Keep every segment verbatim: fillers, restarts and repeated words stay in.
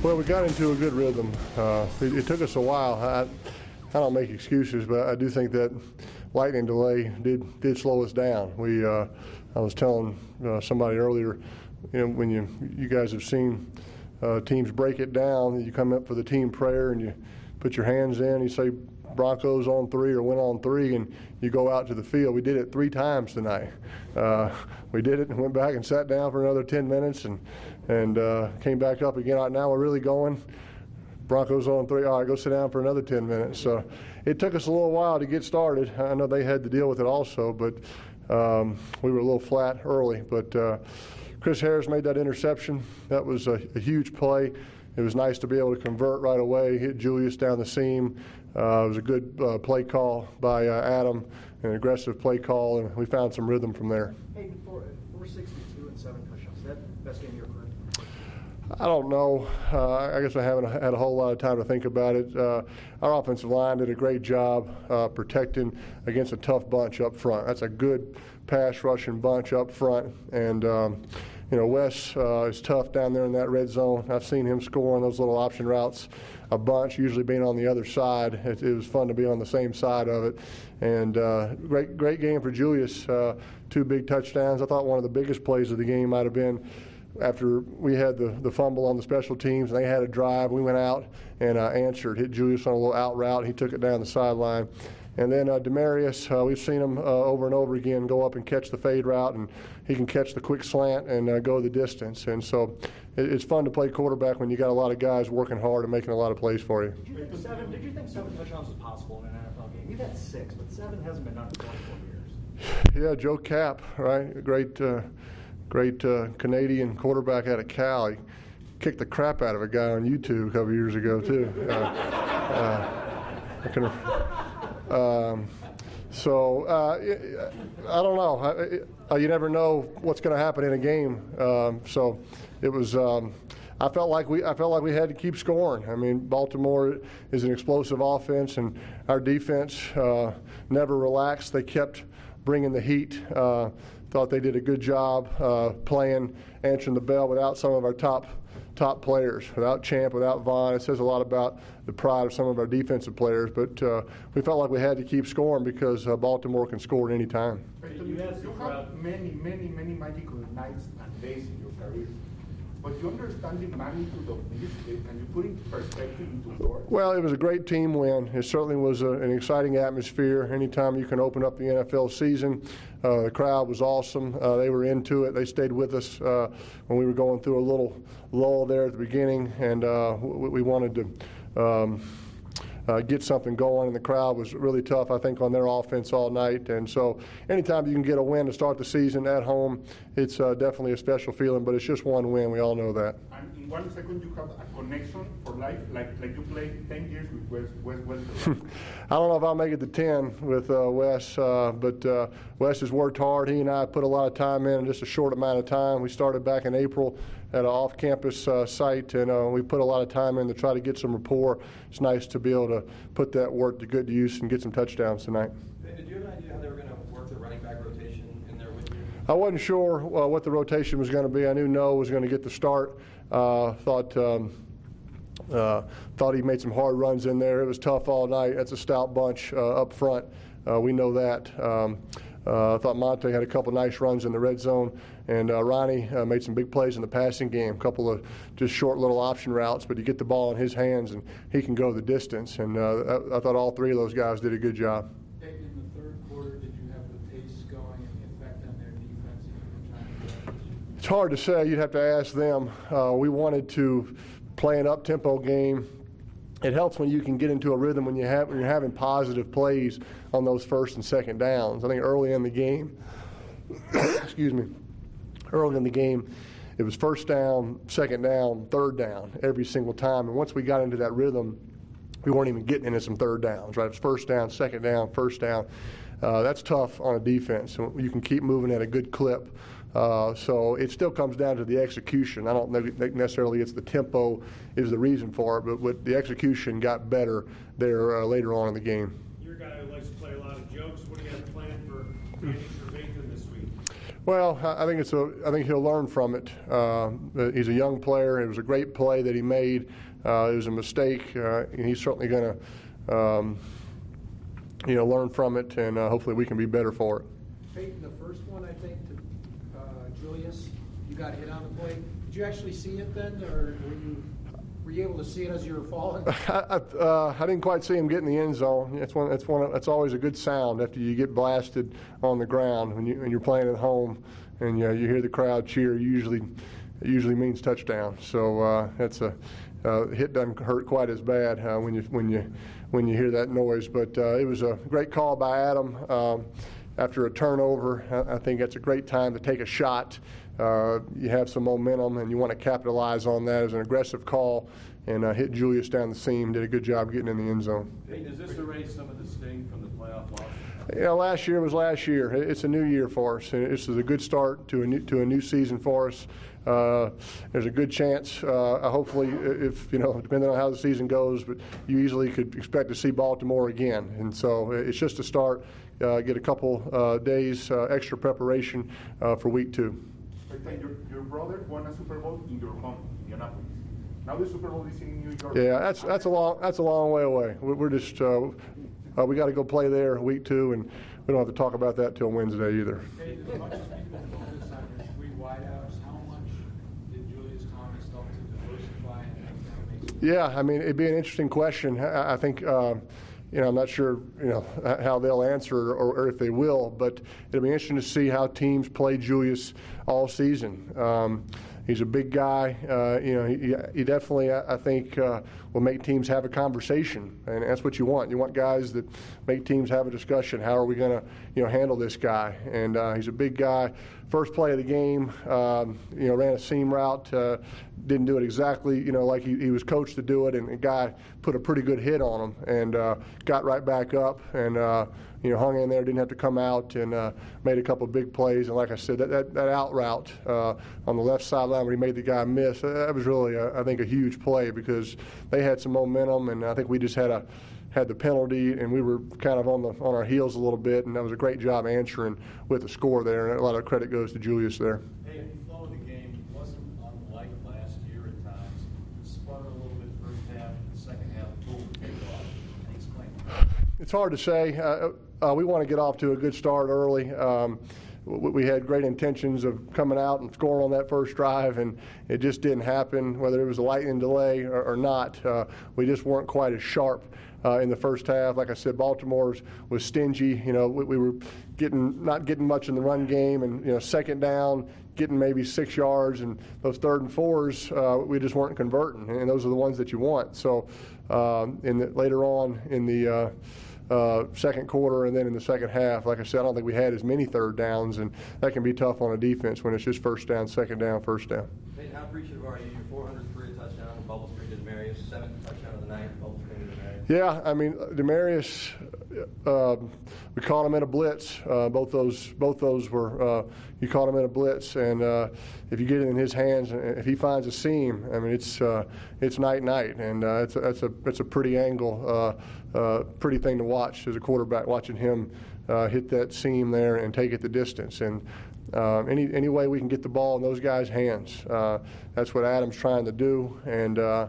Well, we got into a good rhythm. Uh, it, it took us a while. I, I don't make excuses, but I do think that lightning delay did did slow us down. We, uh, I was telling uh, somebody earlier, you know, when you you guys have seen uh, teams break it down, you come up for the team prayer and you put your hands in, you say Broncos on three or win on three, and you go out to the field. We did it three times tonight. Uh, we did it and went back and sat down for another ten minutes and and uh, came back up again. All right, now we're really going. Broncos on three. All right, go sit down for another ten minutes. So it took us a little while to get started. I know they had to deal with it also, but um, we were a little flat early. But uh, Chris Harris made that interception. That was a, a huge play. It was nice to be able to convert right away, hit Julius down the seam. Uh, it was a good uh, play call by uh, Adam, an aggressive play call, and we found some rhythm from there. Hey, four sixty-two and seven touchdowns. Is that the best game of your career? I don't know. Uh, I guess I haven't had a whole lot of time to think about it. Uh, our offensive line did a great job uh, protecting against a tough bunch up front. That's a good pass rushing bunch up front, and um, you know, Wes uh, is tough down there in that red zone. I've seen him score on those little option routes a bunch, usually being on the other side. It, it was fun to be on the same side of it. And uh, great great game for Julius. Uh, two big touchdowns. I thought one of the biggest plays of the game might have been after we had the, the fumble on the special teams, and they had a drive. We went out and uh, answered, hit Julius on a little out route. He took it down the sideline. And then uh, Demarius, uh, we've seen him uh, over and over again go up and catch the fade route, and he can catch the quick slant and uh, go the distance. And so it, it's fun to play quarterback when you got a lot of guys working hard and making a lot of plays for you. Did you think seven, did you think seven touchdowns was possible in an N F L game? You've had six, but seven hasn't been done in twenty-four years. Yeah, Joe Kapp, right? A great, uh, great uh, Canadian quarterback out of Cal. He kicked the crap out of a guy on YouTube a couple years ago, too. Uh, uh, I can, Um, so uh, I don't know. I, I, you never know what's going to happen in a game. Um, so it was. Um, I felt like we. I felt like we had to keep scoring. I mean, Baltimore is an explosive offense, and our defense uh, never relaxed. They kept bringing the heat. Uh, thought they did a good job uh, playing, answering the bell without some of our top. top players, without Champ, without Vaughn. It says a lot about the pride of some of our defensive players, but uh, we felt like we had to keep scoring because uh, Baltimore can score at any time. You have many, many, many magical nights and days in your career, but you understand the magnitude of this, and you put in perspective into yours? Well, it was a great team win. It certainly was a, an exciting atmosphere. Anytime you can open up the N F L season, uh, the crowd was awesome. Uh, they were into it. They stayed with us uh, when we were going through a little lull there at the beginning, and uh, we, we wanted to um, uh, get something going, and the crowd was really tough, I think, on their offense all night. And so anytime you can get a win to start the season at home, it's uh, definitely a special feeling, but it's just one win. We all know that. And in one second, you have a connection for life, like like you played ten years with Wes. Wes, Wes I don't know if I'll make it to ten with uh, Wes, uh, but uh, Wes has worked hard. He and I put a lot of time in in just a short amount of time. We started back in April at an off-campus uh, site, and uh, we put a lot of time in to try to get some rapport. It's nice to be able to put that work to good use and get some touchdowns tonight. Did you have an idea how they were going to work the running back rotation in there with you? I wasn't sure uh, what the rotation was going to be. I knew Noah was going to get the start. Uh, thought um, uh, thought he made some hard runs in there. It was tough all night. That's a stout bunch uh, up front. Uh, we know that. Um, uh, I thought Monte had a couple nice runs in the red zone, and uh, Ronnie uh, made some big plays in the passing game. A couple of just short little option routes, but you get the ball in his hands, and he can go the distance. And uh, I, I thought all three of those guys did a good job. In the third quarter, did you have the pace going and the effect on their defense that you were trying to do? It's hard to say. You'd have to ask them. Uh, we wanted to play an up-tempo game. It helps when you can get into a rhythm when, you have, when you're having positive plays on those first and second downs. I think early in the game, excuse me, early in the game, it was first down, second down, third down every single time. And once we got into that rhythm, we weren't even getting into some third downs, right? It's first down, second down, first down. Uh, that's tough on a defense. So you can keep moving at a good clip. Uh, so it still comes down to the execution. I don't think necessarily it's the tempo is the reason for it, but what the execution got better there uh, later on in the game. You're a guy who likes to play a lot of joke Coach, what do you have planned for Manny Trevathan this week? Well, I I think it's a. I think he'll learn from it. Uh, he's a young player. It was a great play that he made. Uh, it was a mistake, uh, and he's certainly going to, um, you know, learn from it, and uh, hopefully we can be better for it. Peyton, the first one, I think, to uh, Julius, you got hit on the play. Did you actually see it then, or were you were you able to see it as you were falling? I, I, uh, I didn't quite see him get in the end zone. That's one. That's one. That's always a good sound after you get blasted on the ground when you when you're playing at home, and you, you hear the crowd cheer. Usually, it usually means touchdown. So uh, that's a uh, hit doesn't hurt quite as bad uh, when you when you when you hear that noise. But uh, it was a great call by Adam. Um, after a turnover, I, I think that's a great time to take a shot. Uh, you have some momentum, and you want to capitalize on that as an aggressive call, and uh, hit Julius down the seam. Did a good job getting in the end zone. Hey, does this erase some of the sting from the playoff loss? You know, last year was last year. It's a new year for us, and this is a good start to a new to a new season for us. Uh, there's a good chance, uh, hopefully, if you know, depending on how the season goes, but you easily could expect to see Baltimore again. And so it's just a start. Uh, get a couple uh, days uh, extra preparation uh, for week two. Your, your brother won a Super Bowl in your home, Indianapolis. Now the Super Bowl is in New York. Yeah, that's that's a long that's a long way away. We're just uh, uh, we got to go play there week two, and we don't have to talk about that till Wednesday either. Hey, as much as people focus on your three wideouts, how much did Julius Thomas help to diversify and make that make sense? Yeah, I mean, it'd be an interesting question. I, I think, uh, you know, I'm not sure, you know, how they'll answer or, or if they will, but it'll be interesting to see how teams play Julius all season. Um, he's a big guy. Uh, you know, he, he definitely, I think, uh, will make teams have a conversation, and that's what you want. You want guys that make teams have a discussion. How are we going to, you know, handle this guy? And uh, he's a big guy. First play of the game, um, you know, ran a seam route. Uh, didn't do it exactly, you know, like he, he was coached to do it, and the guy put a pretty good hit on him and uh, got right back up and, uh, you know, hung in there, didn't have to come out, and uh, made a couple of big plays. And like I said, that, that, that out route uh, on the left sideline where he made the guy miss, that was really, a, I think, a huge play because they had some momentum, and I think we just had a had the penalty, and we were kind of on the on our heels a little bit, and that was a great job answering with the score there, and a lot of credit goes to Julius there. Hey, the flow of the game wasn't unlike last year at times. It spun a little bit first half, the second half, boom, take off. Explain. It's hard to say. Uh, uh, we want to get off to a good start early. Um, we, we had great intentions of coming out and scoring on that first drive, and it just didn't happen, whether it was a lightning delay or, or not. Uh, we just weren't quite as sharp Uh, in the first half. Like I said, Baltimore's was stingy. You know, we, we were getting not getting much in the run game, and you know, second down, getting maybe six yards, and those third and fours, uh, we just weren't converting, and those are the ones that you want. So, um, in the, later on in the uh, uh, second quarter, and then in the second half, like I said, I don't think we had as many third downs, and that can be tough on a defense when it's just first down, second down, first down. Hey, how appreciative are you? Your four hundred career touchdown, Bubble Street to Demarius, seventh touchdown of the night, Bubble Street to Demarius. Yeah, I mean, Demarius, uh, we caught him in a blitz. Uh, both those, both those were. Uh, you caught him in a blitz, and uh, if you get it in his hands, if he finds a seam, I mean, it's uh, it's night night, and uh, it's a, it's a it's a pretty angle, uh, uh, pretty thing to watch as a quarterback, watching him uh, hit that seam there and take it the distance. And uh, any any way we can get the ball in those guys' hands, uh, that's what Adam's trying to do, and. Uh,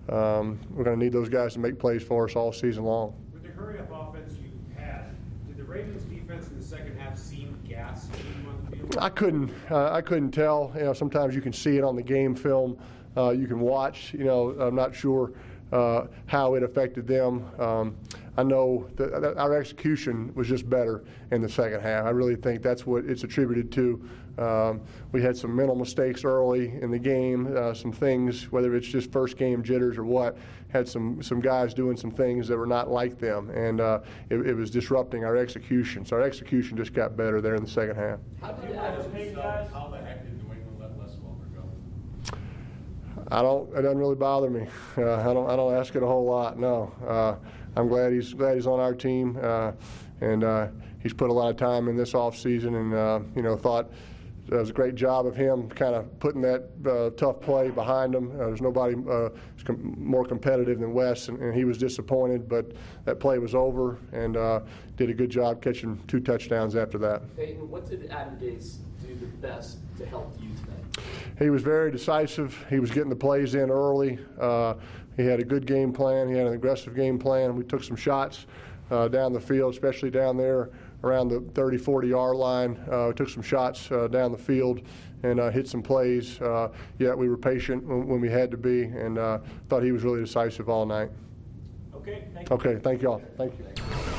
Um, we're going to need those guys to make plays for us all season long. With the hurry-up offense you had, did the Ravens defense in the second half seem gassed on the field? I couldn't. Uh, I couldn't tell. You know, sometimes you can see it on the game film. Uh, you can watch. You know, I'm not sure uh, how it affected them. Um, I know that, that our execution was just better in the second half. I really think that's what it's attributed to. Um, we had some mental mistakes early in the game, uh, some things, whether it's just first game jitters or what, had some, some guys doing some things that were not like them, and uh, it, it was disrupting our execution. So our execution just got better there in the second half. How did you anticipate guys? How the heck did New England let Les Welker go? I don't. It doesn't really bother me. Uh, I don't. I don't ask it a whole lot. No. Uh, I'm glad he's glad he's on our team, uh, and uh, he's put a lot of time in this off season, and uh, you know thought it was a great job of him kind of putting that uh, tough play behind him. Uh, there's nobody uh, com- more competitive than Wes, and, and he was disappointed, but that play was over, and uh, did a good job catching two touchdowns after that. Peyton, what did Adam Gates do the best to help you tonight? He was very decisive. He was getting the plays in early. Uh, he had a good game plan. He had an aggressive game plan. We took some shots uh, down the field, especially down there around the thirty, forty yard line. Uh, we took some shots uh, down the field and uh, hit some plays. Uh, yet we were patient when, when we had to be, and uh, thought he was really decisive all night. Okay, thank you. Okay, thank you all. Thank you.